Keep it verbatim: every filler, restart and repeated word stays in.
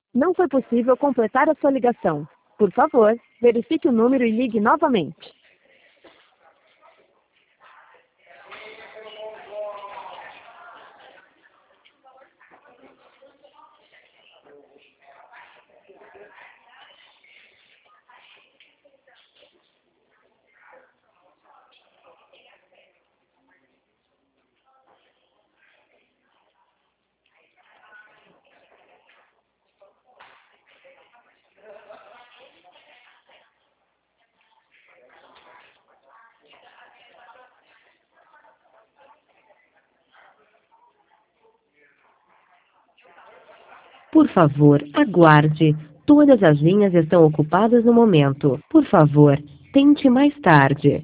Não foi possível completar a sua ligação. Por favor, verifique o número e ligue novamente. Por favor, aguarde. Todas as linhas estão ocupadas no momento. Por favor, tente mais tarde.